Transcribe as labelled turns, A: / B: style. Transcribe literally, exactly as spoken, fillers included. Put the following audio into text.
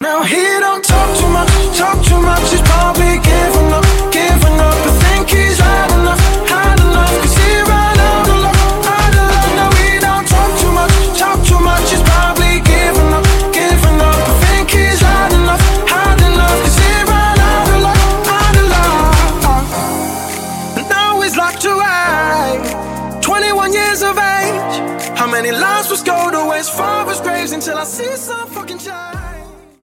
A: Now he don't talk too much, talk too much. He's probably giving up, giving up. I think he's had enough, had enough. Cause he ran out of luck, out of luck. Now he don't talk too much, talk too much. He's probably giving up, giving up. I think he's had enough, had enough. Cause he ran out of luck, out of luck. And now he's locked away, twenty-one years of age. How many lives will go to waste? Father's graves until I see some fucking child.